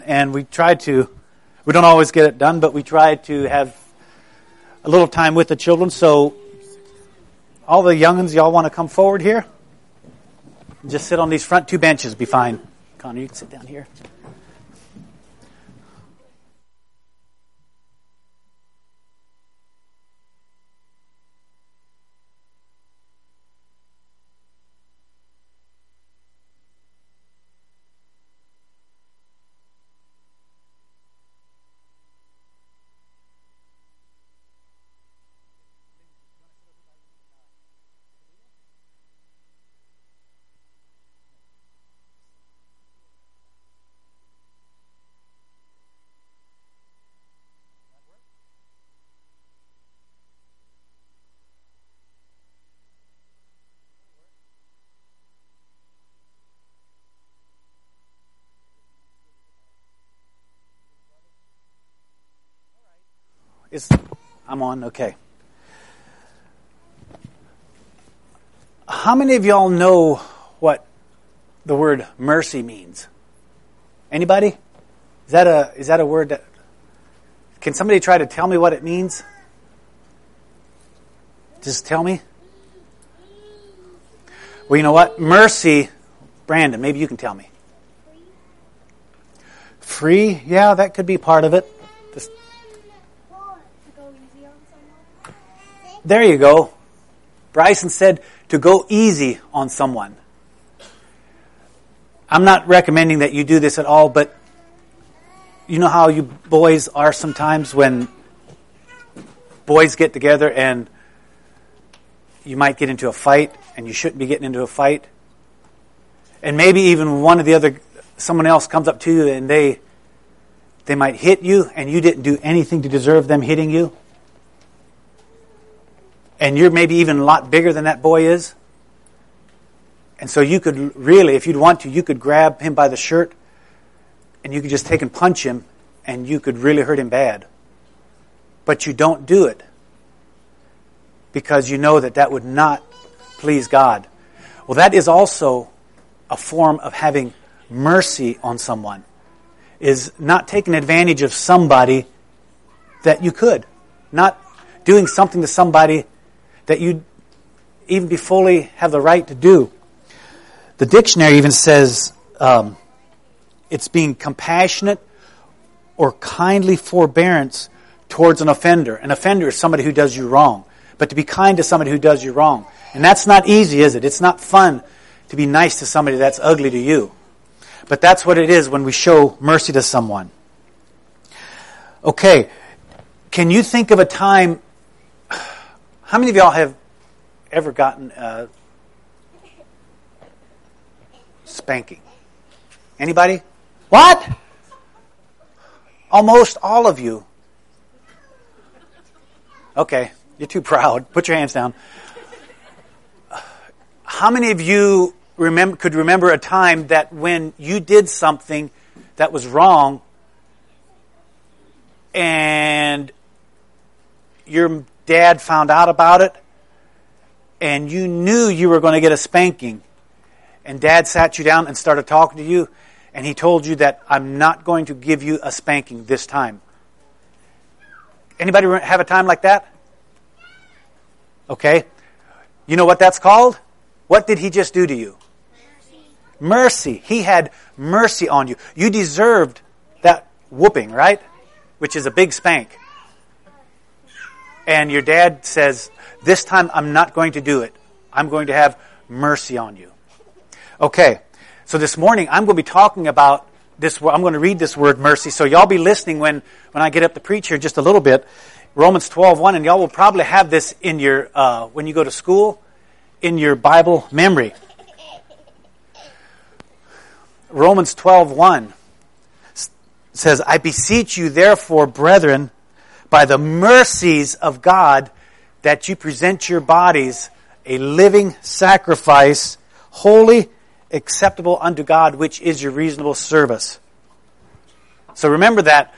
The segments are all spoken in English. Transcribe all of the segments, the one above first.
And we don't always get it done, but we try to have a little time with the children. So all the young'uns, y'all want to come forward here? Just sit on these front two benches, be fine. Connor, you can sit down here. I'm on, okay. How many of y'all know what the word mercy means? Anybody? Is that a word that... Can somebody try to tell me what it means? Just tell me. Well, you know what? Mercy, Brandon, maybe you can tell me. Free? Yeah, that could be part of it. There you go. Bryson said to go easy on someone. I'm not recommending that you do this at all, but you know how you boys are sometimes when boys get together and you might get into a fight and you shouldn't be getting into a fight. And maybe even someone else comes up to you and they might hit you and you didn't do anything to deserve them hitting you. And you're maybe even a lot bigger than that boy is. And so you could really, if you'd want to, you could grab him by the shirt and you could just take and punch him and you could really hurt him bad. But you don't do it because you know that would not please God. Well, that is also a form of having mercy on someone, is not taking advantage of somebody that you could. Not doing something to somebody that you'd even be fully have the right to do. The dictionary even says it's being compassionate or kindly forbearance towards an offender. An offender is somebody who does you wrong. But to be kind to somebody who does you wrong. And that's not easy, is it? It's not fun to be nice to somebody that's ugly to you. But that's what it is when we show mercy to someone. Okay, can you think of a time... How many of y'all have ever gotten a spanking? Anybody? What? Almost all of you. Okay, you're too proud. Put your hands down. How many of you could remember a time that when you did something that was wrong and your dad found out about it and you knew you were going to get a spanking and dad sat you down and started talking to you and he told you that I'm not going to give you a spanking this time? Anybody have a time like that? Okay. You know what that's called? What did he just do to you? Mercy. He had mercy on you. You deserved that whooping, right? Which is a big spank. And your dad says, this time I'm not going to do it. I'm going to have mercy on you. Okay, so this morning I'm going to be talking about this. I'm going to read this word mercy. So y'all be listening when I get up to preach here just a little bit. Romans 12:1, and y'all will probably have this in your, when you go to school, in your Bible memory. Romans 12:1 says, I beseech you therefore, brethren, by the mercies of God, that you present your bodies a living sacrifice, holy, acceptable unto God, which is your reasonable service. So remember that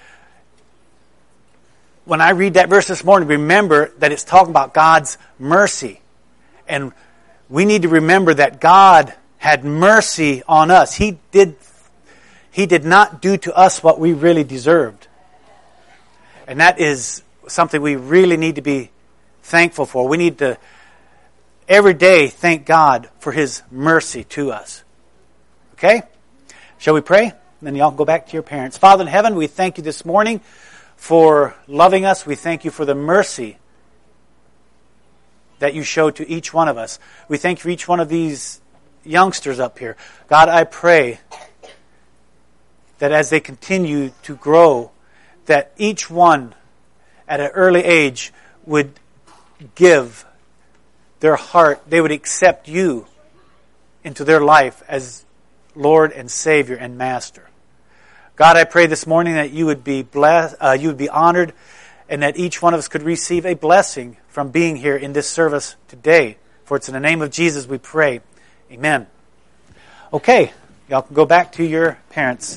when I read that verse this morning, remember that it's talking about God's mercy. And we need to remember that God had mercy on us. He He did not do to us what we really deserved. And that is something we really need to be thankful for. We need to every day thank God for His mercy to us. Okay? Shall we pray? And then y'all go back to your parents. Father in heaven, we thank you this morning for loving us. We thank you for the mercy that you showed to each one of us. We thank you for each one of these youngsters up here. God, I pray that as they continue to grow, that each one at an early age would give their heart, they would accept you into their life as Lord and Savior and Master. God, I pray this morning that you would be blessed, you would be honored, and that each one of us could receive a blessing from being here in this service today. For it's in the name of Jesus we pray. Amen. Okay, y'all can go back to your parents.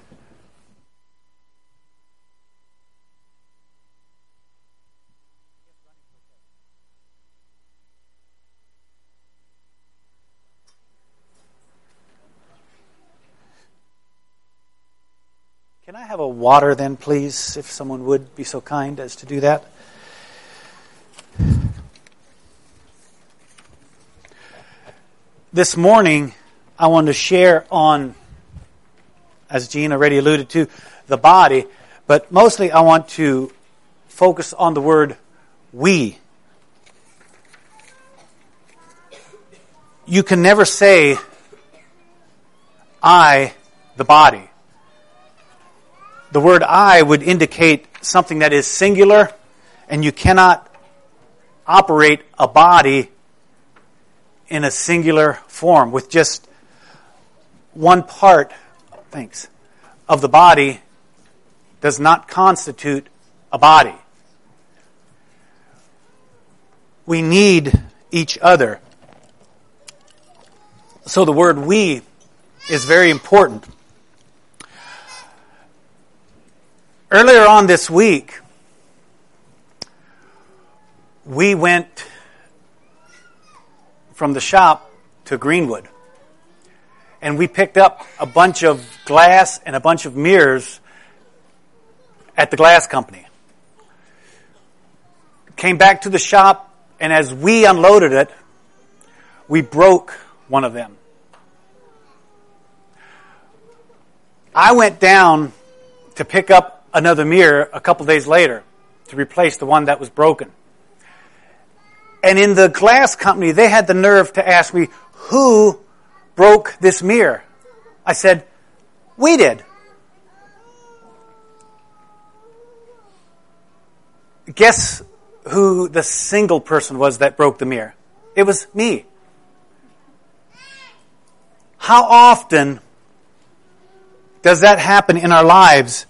Can I have a water then, please, if someone would be so kind as to do that? This morning, I wanted to share on, as Gene already alluded to, the body, but mostly I want to focus on the word we. You can never say, I, the body. The word I would indicate something that is singular, and you cannot operate a body in a singular form with just one part, of the body does not constitute a body. We need each other. So the word we is very important. Earlier on this week, we went from the shop to Greenwood. And we picked up a bunch of glass and a bunch of mirrors at the glass company. Came back to the shop, and as we unloaded it, we broke one of them. I went down to pick up another mirror a couple days later to replace the one that was broken. And in the glass company, they had the nerve to ask me, who broke this mirror? I said, we did. Guess who the single person was that broke the mirror? It was me. How often does that happen in our lives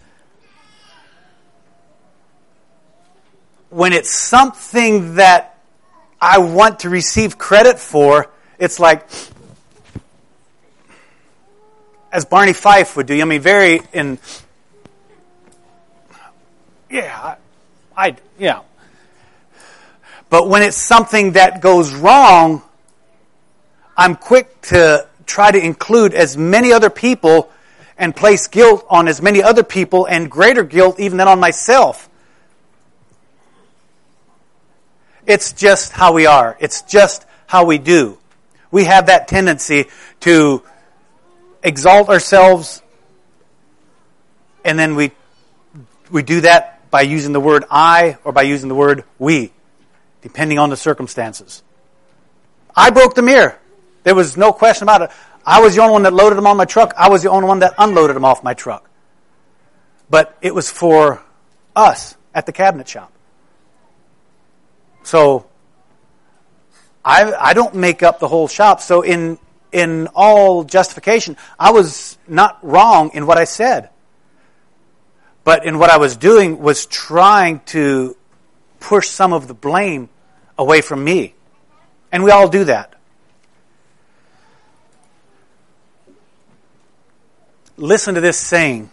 when it's something that I want to receive credit for? It's like, as Barney Fife would do, yeah. But when it's something that goes wrong, I'm quick to try to include as many other people and place guilt on as many other people, and greater guilt even than on myself. It's just how we are. It's just how we do. We have that tendency to exalt ourselves, and then we do that by using the word I or by using the word we, depending on the circumstances. I broke the mirror. There was no question about it. I was the only one that loaded them on my truck. I was the only one that unloaded them off my truck. But it was for us at the cabinet shop. So I don't make up the whole shop. So in all justification, I was not wrong in what I said. But in what I was doing was trying to push some of the blame away from me. And we all do that. Listen to this saying.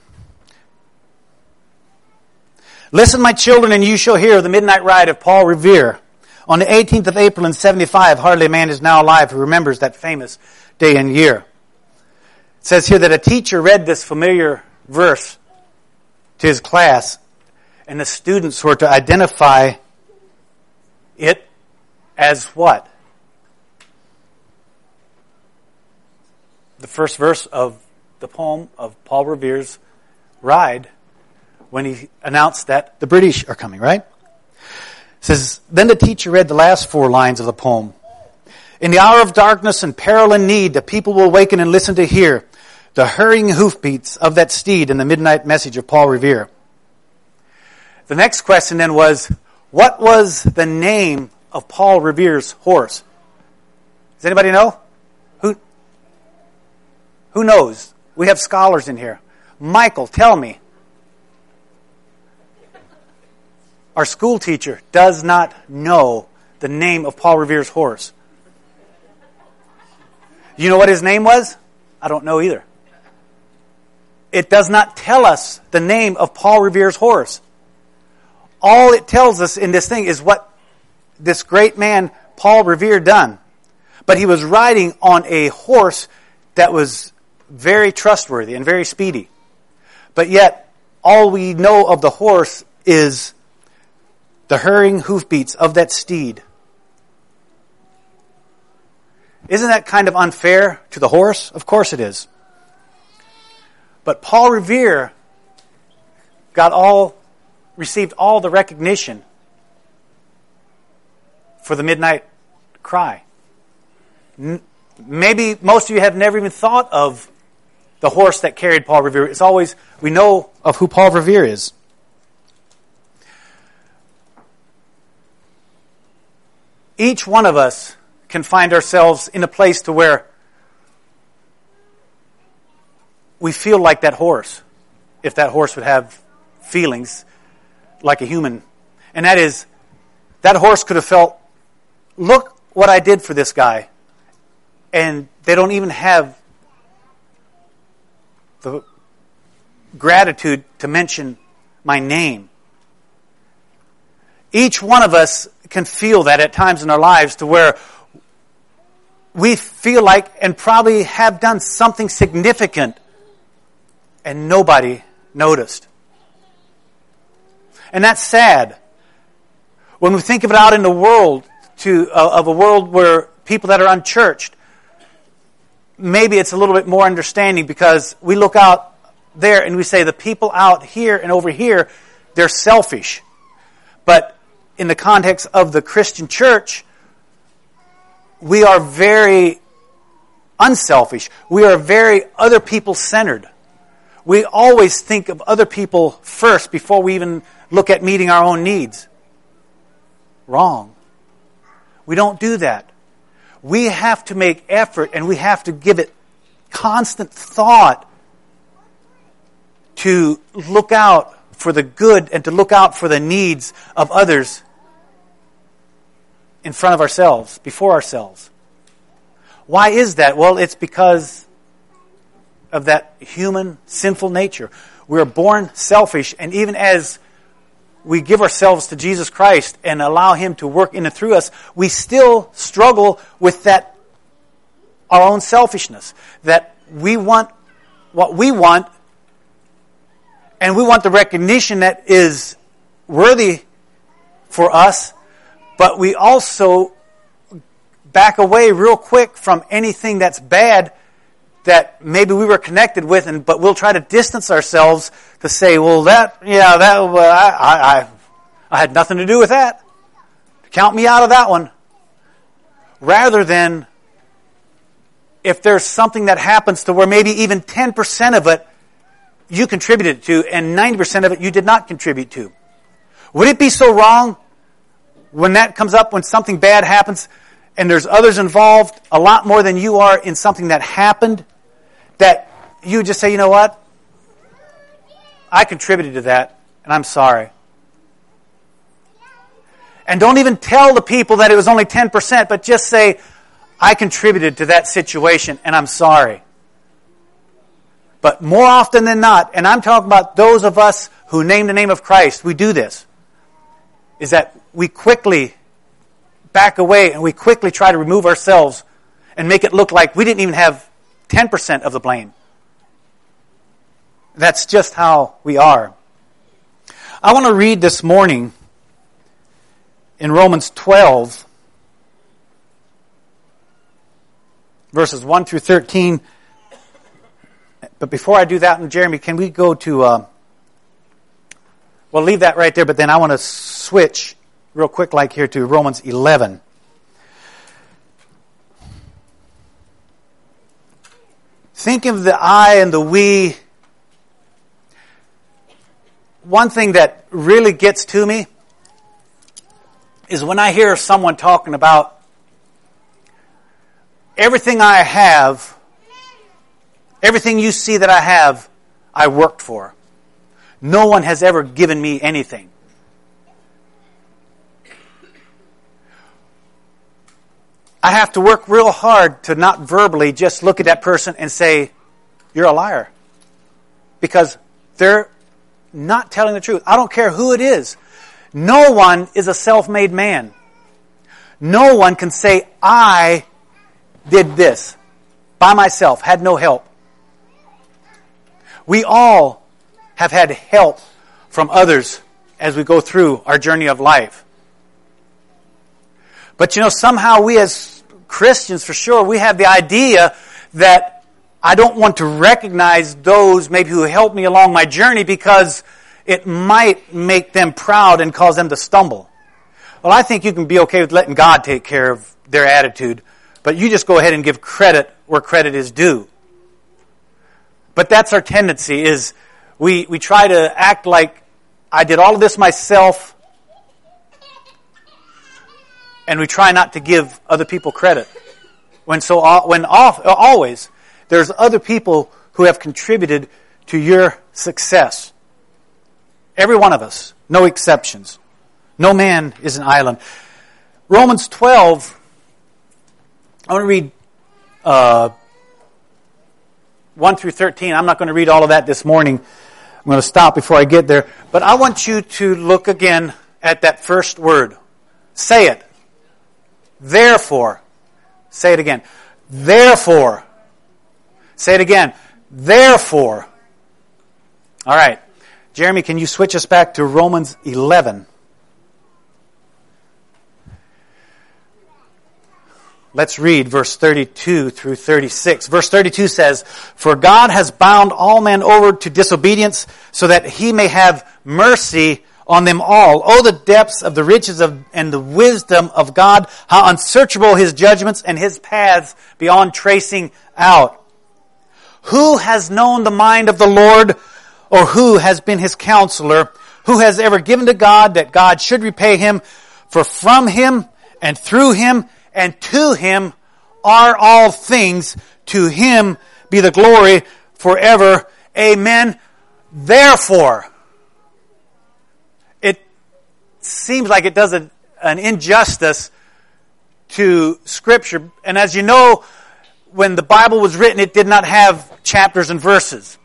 Listen, my children, and you shall hear of the midnight ride of Paul Revere. On the 18th of April in 75, hardly a man is now alive who remembers that famous day and year. It says here that a teacher read this familiar verse to his class, and the students were to identify it as what? The first verse of the poem of Paul Revere's Ride, when he announced that the British are coming, right? It says, then the teacher read the last 4 lines of the poem. In the hour of darkness and peril and need, the people will awaken and listen to hear the hurrying hoofbeats of that steed in the midnight message of Paul Revere. The next question then was, what was the name of Paul Revere's horse? Does anybody know? Who knows? We have scholars in here. Michael, tell me. Our school teacher does not know the name of Paul Revere's horse. You know what his name was? I don't know either. It does not tell us the name of Paul Revere's horse. All it tells us in this thing is what this great man, Paul Revere, done. But he was riding on a horse that was very trustworthy and very speedy. But yet, all we know of the horse is the hurrying hoofbeats of that steed. Isn't that kind of unfair to the horse? Of course it is. But Paul Revere received all the recognition for the midnight cry. Maybe most of you have never even thought of the horse that carried Paul Revere. It's always, we know of who Paul Revere is. Each one of us can find ourselves in a place to where we feel like that horse, if that horse would have feelings like a human. And that is, that horse could have felt, look what I did for this guy. And they don't even have the gratitude to mention my name. Each one of us can feel that at times in our lives, to where we feel like and probably have done something significant and nobody noticed. And that's sad. When we think of it out in the world, of a world where people that are unchurched, maybe it's a little bit more understanding, because we look out there and we say the people out here and over here, they're selfish. But in the context of the Christian church, we are very unselfish. We are very other people centered. We always think of other people first before we even look at meeting our own needs. Wrong. We don't do that. We have to make effort, and we have to give it constant thought to look out for the good and to look out for the needs of others in front of ourselves, before ourselves. Why is that? Well, it's because of that human, sinful nature. We're born selfish, and even as we give ourselves to Jesus Christ and allow Him to work in and through us, we still struggle with that, our own selfishness. That we want what we want, and we want the recognition that is worthy for us, but we also back away real quick from anything that's bad that maybe we were connected with, but we'll try to distance ourselves to say, well, I had nothing to do with that. Count me out of that one. Rather than, if there's something that happens to where maybe even 10% of it you contributed to and 90% of it you did not contribute to. Would it be so wrong when that comes up, when something bad happens and there's others involved a lot more than you are in something that happened, that you just say, you know what? I contributed to that, and I'm sorry. And don't even tell the people that it was only 10%, but just say, I contributed to that situation, and I'm sorry. But more often than not, and I'm talking about those of us who name the name of Christ, we do this, is that we quickly back away and we quickly try to remove ourselves and make it look like we didn't even have 10% of the blame. That's just how we are. I want to read this morning in Romans 12, verses 1 through 13. But before I do that, and Jeremy, can we go to... we'll leave that right there, but then I want to switch real quick like here to Romans 11. Think of the I and the we. One thing that really gets to me is when I hear someone talking about everything I have, everything you see that I have, I worked for. No one has ever given me anything. I have to work real hard to not verbally just look at that person and say, you're a liar. Because they're not telling the truth. I don't care who it is. No one is a self-made man. No one can say, I did this by myself, had no help. We all have had help from others as we go through our journey of life. But somehow we as Christians, for sure, we have the idea that I don't want to recognize those maybe who helped me along my journey because it might make them proud and cause them to stumble. Well, I think you can be okay with letting God take care of their attitude, but you just go ahead and give credit where credit is due. But that's our tendency, is we try to act like I did all of this myself, and we try not to give other people credit. Always there's other people who have contributed to your success. Every one of us, no exceptions. No man is an island. Romans 12, I want to read 1 through 13. I'm not going to read all of that this morning. I'm going to stop before I get there. But I want you to look again at that first word. Say it. Therefore. Say it again. Therefore. Say it again. Therefore. All right. Jeremy, can you switch us back to Romans 11? Let's read verse 32 through 36. Verse 32 says, For God has bound all men over to disobedience, so that he may have mercy on them all. Oh, the depths of the riches and the wisdom of God, how unsearchable his judgments and his paths beyond tracing out. Who has known the mind of the Lord, or who has been his counselor? Who has ever given to God that God should repay him? For from him and through him and to him are all things. To him be the glory forever. Amen. Therefore, it seems like it does an injustice to Scripture. And as you know, when the Bible was written, it did not have chapters and verses.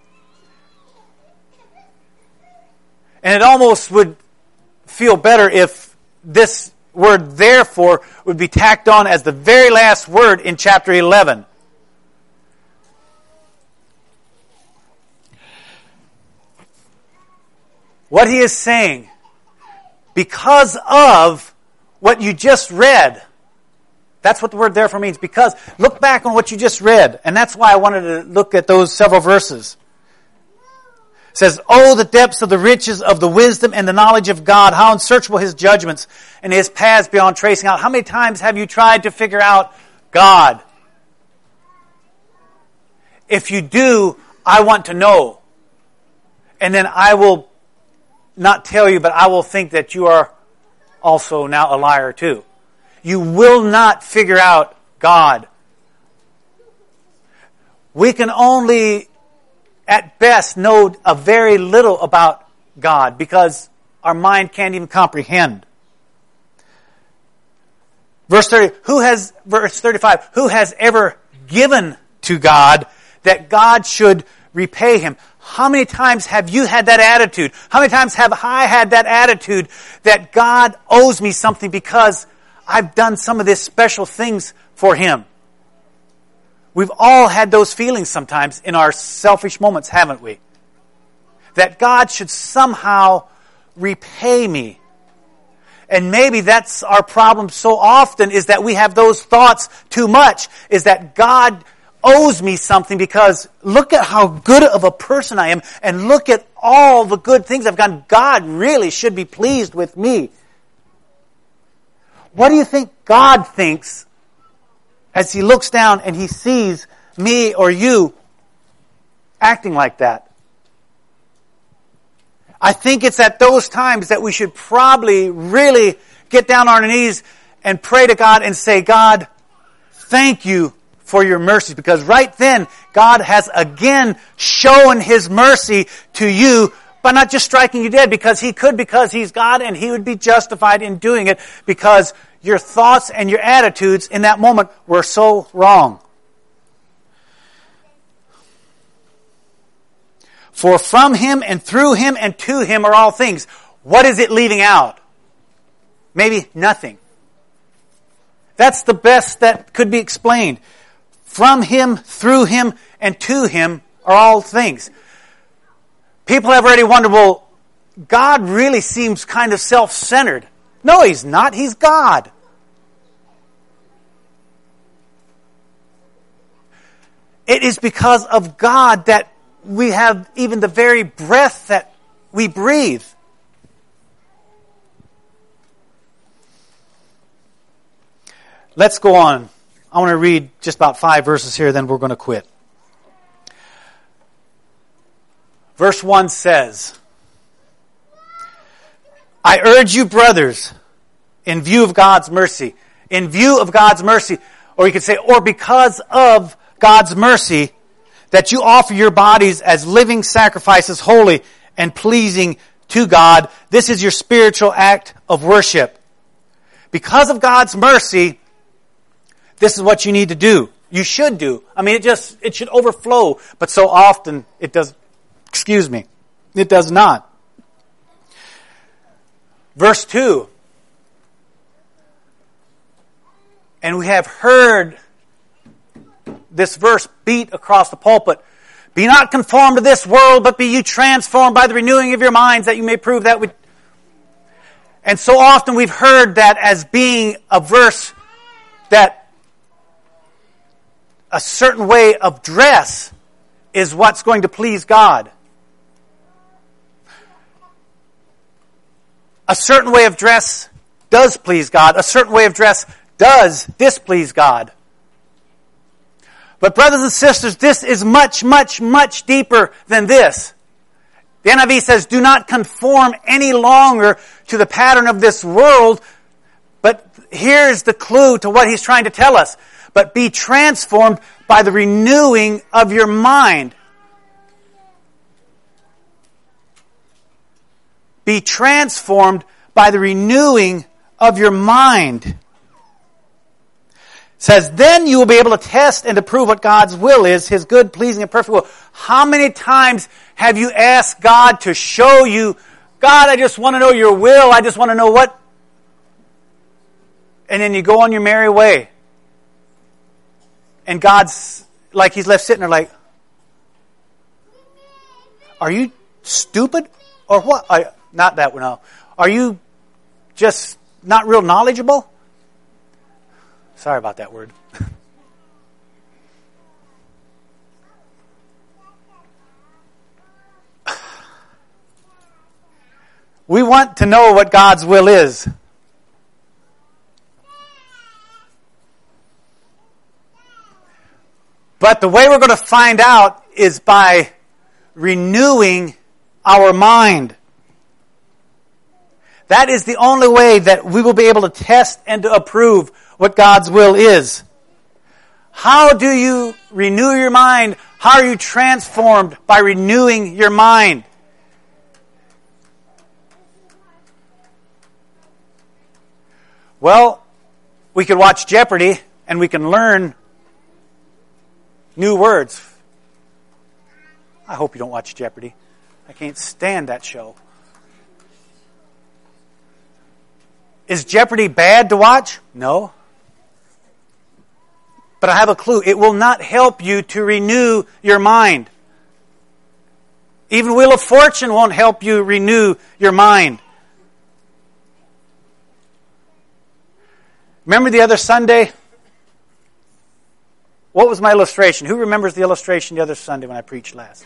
And it almost would feel better if this word therefore would be tacked on as the very last word in chapter 11. What he is saying, because of what you just read, that's what the word therefore means. Because, look back on what you just read. And that's why I wanted to look at those several verses. It says, Oh, the depths of the riches of the wisdom and the knowledge of God, how unsearchable his judgments and his paths beyond tracing out. How many times have you tried to figure out God? If you do, I want to know. And then I will not tell you, but I will think that you are also now a liar too. You will not figure out God. We can only, at best, know a very little about God because our mind can't even comprehend. Verse 35, who has ever given to God that God should repay him? How many times have you had that attitude? How many times have I had that attitude that God owes me something because I've done some of these special things for him? We've all had those feelings sometimes in our selfish moments, haven't we? that God should somehow repay me. And maybe that's our problem so often, is that we have those thoughts too much, is that God owes me something because look at how good of a person I am and look at all the good things I've done. God really should be pleased with me. What do you think God thinks as He looks down and He sees me or you acting like that? I think it's at those times that we should probably really get down on our knees and pray to God and say, God, thank you for your mercy. Because right then, God has again shown His mercy to you by not just striking you dead, because He could, because He's God, and He would be justified in doing it because your thoughts and your attitudes in that moment were so wrong. For from Him and through Him and to Him are all things. What is it leaving out? Maybe nothing. That's the best that could be explained. From Him, through Him, and to Him are all things. People have already wondered, well, God really seems kind of self-centered. No, He's not. He's God. It is because of God that we have even the very breath that we breathe. Let's go on. I want to read just about 5 verses here, then we're going to quit. Verse 1 says, I urge you, brothers, in view of God's mercy. In view of God's mercy. Or you could say, or because of God's mercy, that you offer your bodies as living sacrifices, holy and pleasing to God. This is your spiritual act of worship. Because of God's mercy, this is what you need to do. You should do. I mean, it should overflow. But so often it does, it does not. Verse 2. And we have heard this verse beat across the pulpit. Be not conformed to this world, but be you transformed by the renewing of your minds, that you may prove that we... And so often we've heard that as being a verse that a certain way of dress is what's going to please God. A certain way of dress does please God. A certain way of dress does displease God. But brothers and sisters, this is much, much, much deeper than this. The NIV says, do not conform any longer to the pattern of this world. But here's the clue to what he's trying to tell us. But be transformed by the renewing of your mind. Be transformed by the renewing of your mind. It says, then you will be able to test and to prove what God's will is, His good, pleasing, and perfect will. How many times have you asked God to show you, God, I just want to know your will, I just want to know what... And then you go on your merry way. And God's like He's left sitting there like, are you stupid? Or what? Not that one, no. Are you just not real knowledgeable? Sorry about that word. We want to know what God's will is. But the way we're going to find out is by renewing our mind. That is the only way that we will be able to test and to approve what God's will is. How do you renew your mind? How are you transformed? By renewing your mind. Well, we could watch Jeopardy and we can learn new words. I hope you don't watch Jeopardy. I can't stand that show. Is Jeopardy bad to watch? No. But I have a clue. It will not help you to renew your mind. Even Wheel of Fortune won't help you renew your mind. Remember the other Sunday? What was my illustration? Who remembers the illustration the other Sunday when I preached last?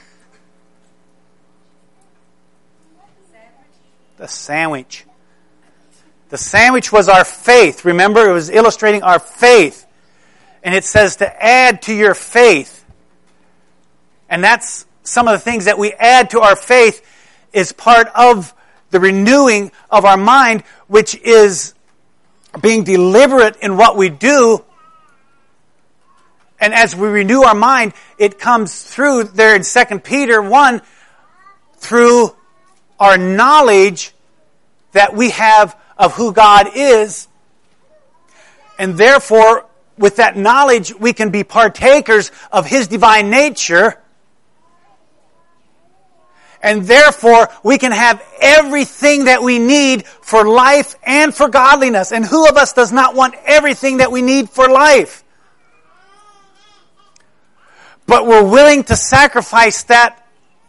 The sandwich. The sandwich was our faith. Remember, it was illustrating our faith. And it says to add to your faith. And that's some of the things that we add to our faith is part of the renewing of our mind, which is being deliberate in what we do. And as we renew our mind, it comes through there in 2 Peter 1 through our knowledge that we have of who God is. And therefore, with that knowledge, we can be partakers of His divine nature. And therefore, we can have everything that we need for life and for godliness. And who of us does not want everything that we need for life? But we're willing to sacrifice that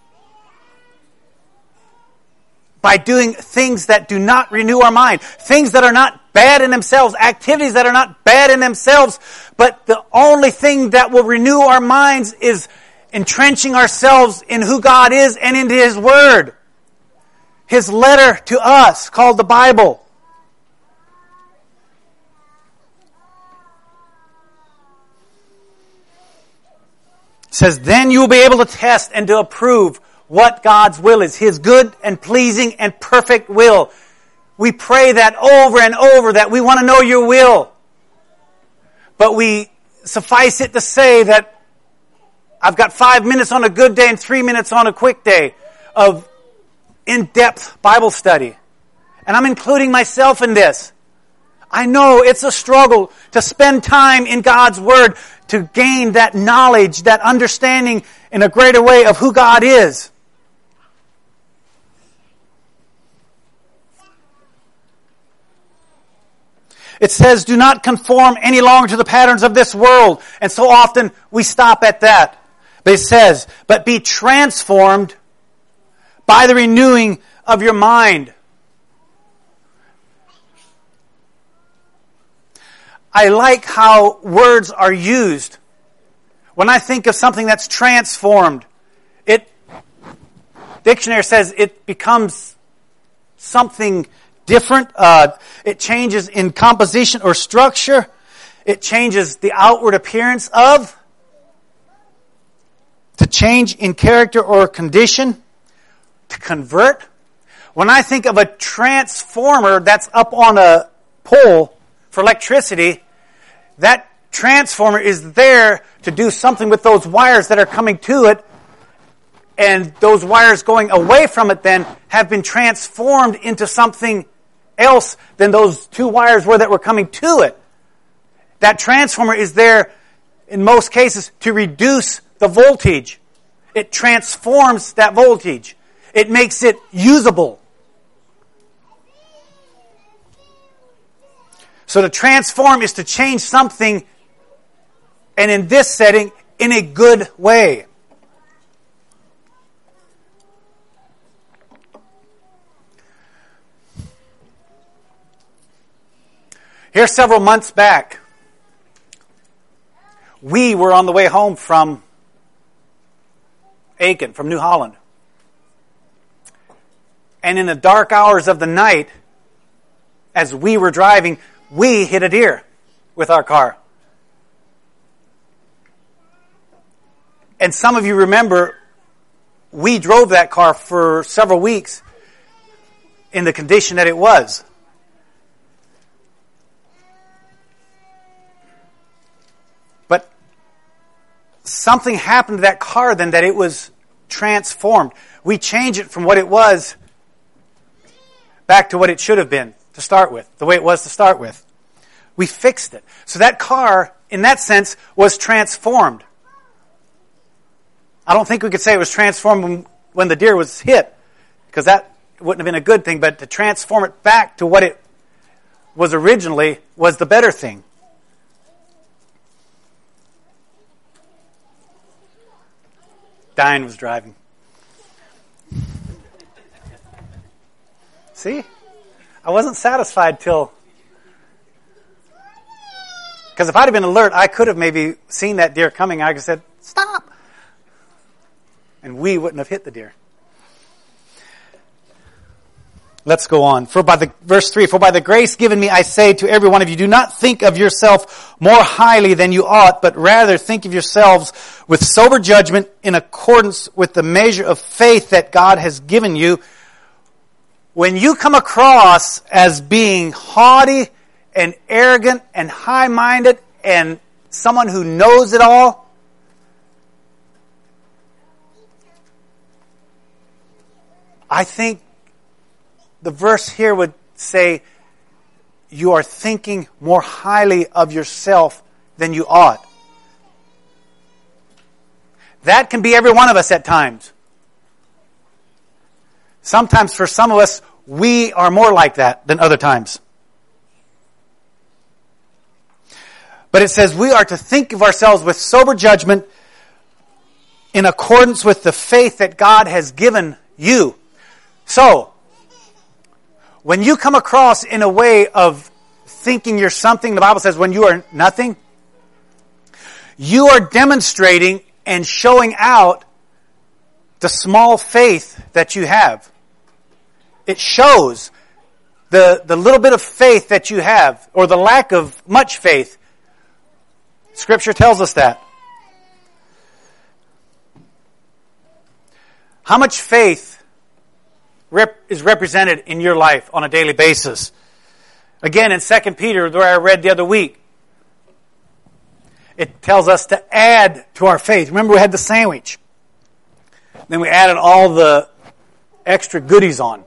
by doing things that do not renew our mind. Things that are not bad in themselves. Activities that are not bad in themselves. But the only thing that will renew our minds is entrenching ourselves in who God is and into His Word. His letter to us, called the Bible. It says, then you will be able to test and to approve what God's will is. His good and pleasing and perfect will. We pray that over and over, that we want to know your will. But we suffice it to say that I've got 5 minutes on a good day and 3 minutes on a quick day of in-depth Bible study. And I'm including myself in this. I know it's a struggle to spend time in God's Word to gain that knowledge, that understanding in a greater way of who God is. It says, do not conform any longer to the patterns of this world. And so often we stop at that. But it says, but be transformed by the renewing of your mind. I like how words are used. When I think of something that's transformed, dictionary says it becomes something different. It changes in composition or structure. It changes the outward appearance of. To change in character or condition. To convert. When I think of a transformer that's up on a pole for electricity, that transformer is there to do something with those wires that are coming to it, and those wires going away from it then have been transformed into something else than those two wires were that were coming to it. That transformer is there, in most cases, to reduce the voltage. It transforms that voltage. It makes it usable. So to transform is to change something, and in this setting, in a good way. Here several months back, we were on the way home from Aiken, from New Holland. And in the dark hours of the night, as we were driving, we hit a deer with our car. And some of you remember, we drove that car for several weeks in the condition that it was. But something happened to that car then, that it was transformed. We changed it from what it was back to what it should have been to start with, the way it was to start with. We fixed it. So that car, in that sense, was transformed. I don't think we could say it was transformed when the deer was hit, because that wouldn't have been a good thing, but to transform it back to what it was originally was the better thing. Diane was driving. See? I wasn't satisfied till... Because if I'd have been alert, I could have maybe seen that deer coming. I could have said, stop. And we wouldn't have hit the deer. Let's go on. Verse 3, for by the grace given me, I say to every one of you, do not think of yourself more highly than you ought, but rather think of yourselves with sober judgment in accordance with the measure of faith that God has given you. When you come across as being haughty and arrogant and high-minded and someone who knows it all, I think the verse here would say you are thinking more highly of yourself than you ought. That can be every one of us at times. Sometimes for some of us, we are more like that than other times. But it says we are to think of ourselves with sober judgment in accordance with the faith that God has given you. So, when you come across in a way of thinking you're something, the Bible says when you are nothing, you are demonstrating and showing out the small faith that you have. It shows the little bit of faith that you have, or the lack of much faith. Scripture tells us that. How much faith is represented in your life on a daily basis? Again, in 2 Peter, where I read the other week, it tells us to add to our faith. Remember, we had the sandwich. Then we added all the extra goodies on.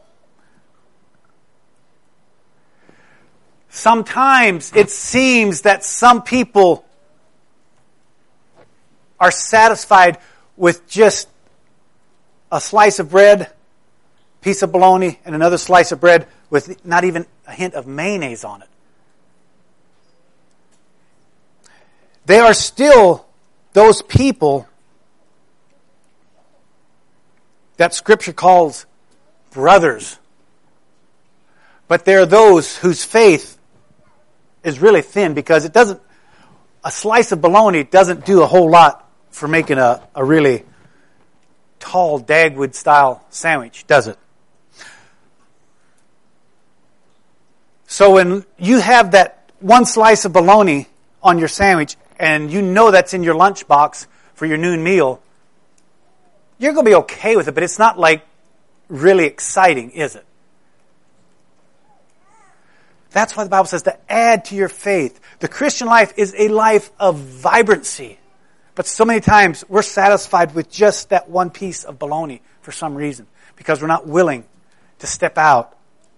Sometimes it seems that some people are satisfied with just a slice of bread, piece of bologna, and another slice of bread with not even a hint of mayonnaise on it. They are still those people that Scripture calls brothers. But there are those whose faith is really thin, because a slice of bologna doesn't do a whole lot for making a really tall Dagwood style sandwich, does it? So when you have that one slice of bologna on your sandwich and you know that's in your lunchbox for your noon meal, you're going to be okay with it, but it's not like really exciting, is it? That's why the Bible says to add to your faith. The Christian life is a life of vibrancy. But so many times we're satisfied with just that one piece of bologna for some reason, because we're not willing to step out.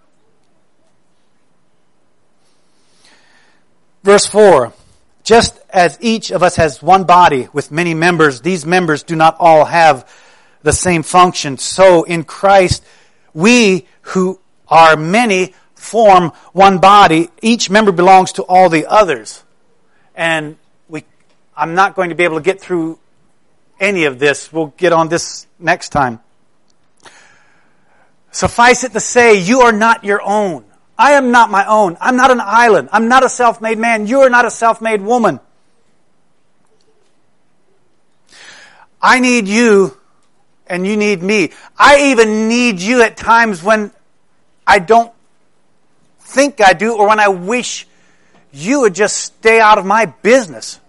Verse 4, just as each of us has one body with many members, these members do not all have the same function. So in Christ, we who are many form one body. Each member belongs to all the others. And I'm not going to be able to get through any of this. We'll get on this next time. Suffice it to say, you are not your own. I am not my own. I'm not an island. I'm not a self-made man. You are not a self-made woman. I need you, and you need me. I even need you at times when I don't think I do, or when I wish you would just stay out of my business.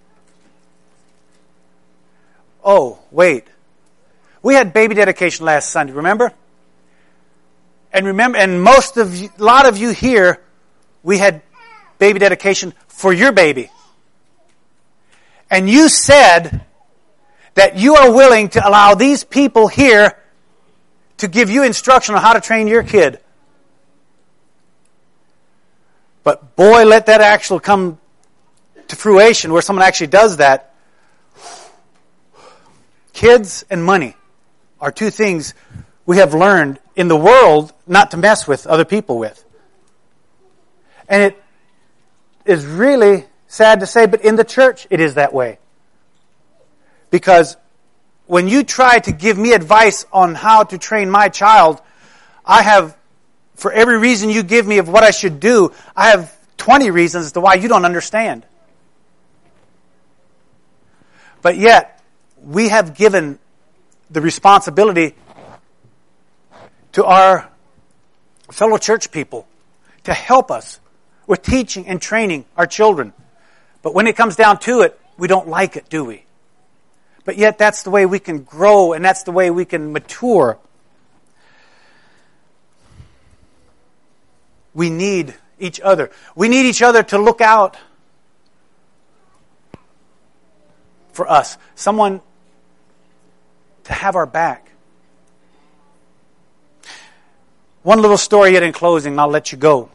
Oh, wait. We had baby dedication last Sunday, remember? And a lot of you here, we had baby dedication for your baby. And you said that you are willing to allow these people here to give you instruction on how to train your kid. But boy, let that actually come to fruition where someone actually does that. Kids and money are two things we have learned in the world not to mess with other people with. And it is really sad to say, but in the church it is that way. Because when you try to give me advice on how to train my child, I have, for every reason you give me of what I should do, I have 20 reasons as to why you don't understand. But yet, we have given the responsibility to our fellow church people to help us with teaching and training our children. But when it comes down to it, we don't like it, do we? But yet that's the way we can grow and that's the way we can mature. We need each other. We need each other to look out for us. Someone to have our back. One little story yet in closing, and I'll let you go.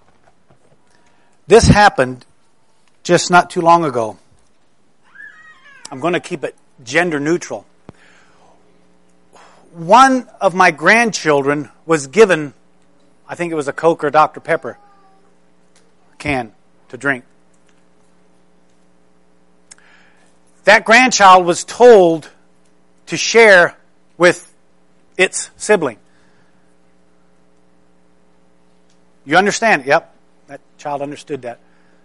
This happened just not too long ago. I'm going to keep it gender neutral. One of my grandchildren was given, I think it was a Coke or a Dr. Pepper can to drink. That grandchild was told to share with its sibling. You understand? Yep. That child understood that.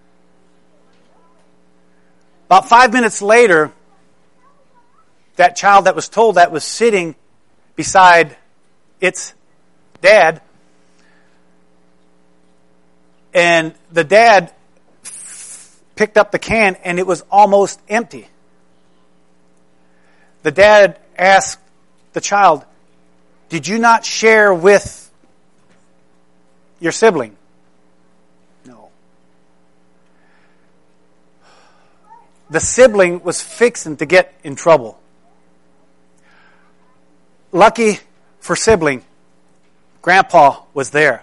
About 5 minutes later, that child that was told that was sitting beside its dad. And the dad picked up the can and it was almost empty. The dad asked the child, "Did you not share with your sibling?" No. The sibling was fixing to get in trouble. Lucky for sibling, Grandpa was there.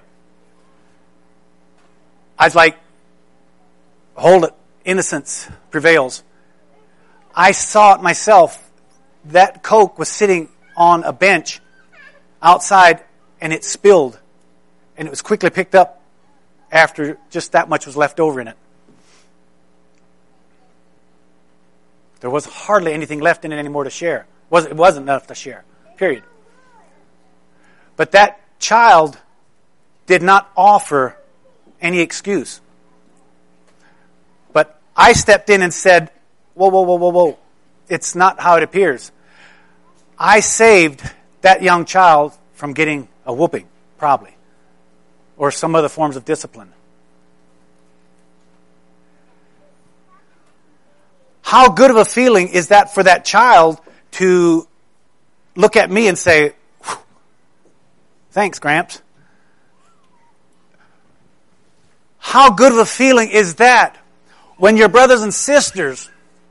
I was like, hold it, innocence prevails. I saw it myself. That Coke was sitting on a bench outside and it spilled. And it was quickly picked up after just that much was left over in it. There was hardly anything left in it anymore to share. It wasn't enough to share, period. But that child did not offer any excuse. But I stepped in and said, whoa. It's not how it appears. I saved that young child from getting a whooping, probably, or some other forms of discipline. How good of a feeling is that for that child to look at me and say, "Thanks, Gramps"? How good of a feeling is that when your brothers and sisters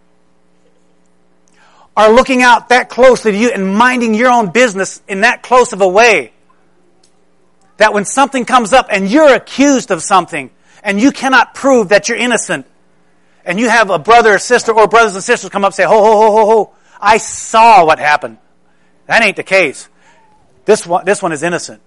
are looking out that closely to you and minding your own business in that close of a way, that when something comes up and you're accused of something and you cannot prove that you're innocent, and you have a brother or sister or brothers and sisters come up and say, ho, I saw what happened. That ain't the case. This one is innocent.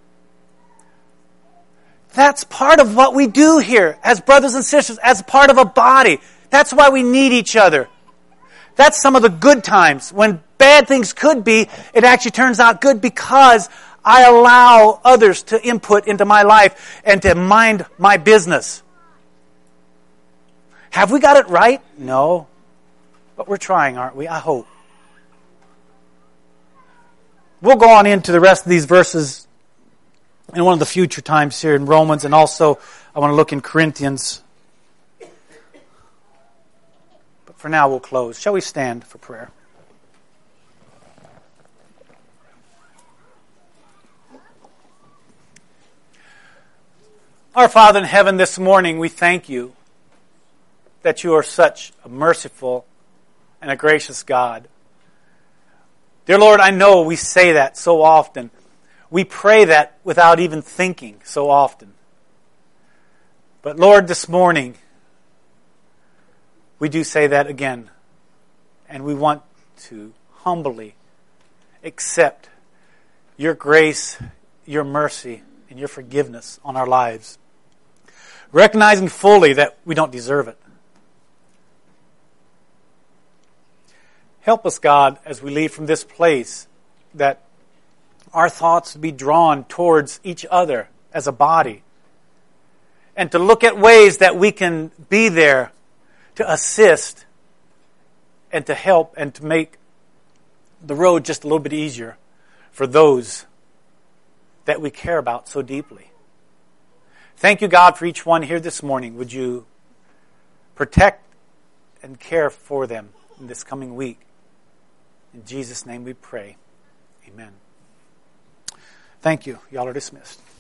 That's part of what we do here as brothers and sisters, as part of a body. That's why we need each other. That's some of the good times. When bad things could be, it actually turns out good because I allow others to input into my life and to mind my business. Have we got it right? No. But we're trying, aren't we? I hope. We'll go on into the rest of these verses in one of the future times here in Romans, and also I want to look in Corinthians. But for now we'll close. Shall we stand for prayer? Our Father in heaven, this morning we thank you that you are such a merciful and a gracious God. Dear Lord, I know we say that so often. We pray that without even thinking so often. But Lord, this morning, we do say that again. And we want to humbly accept your grace, your mercy, and your forgiveness on our lives. Recognizing fully that we don't deserve it. Help us, God, as we leave from this place, that our thoughts be drawn towards each other as a body, and to look at ways that we can be there to assist and to help and to make the road just a little bit easier for those that we care about so deeply. Thank you, God, for each one here this morning. Would you protect and care for them in this coming week? In Jesus' name we pray. Amen. Thank you. Y'all are dismissed.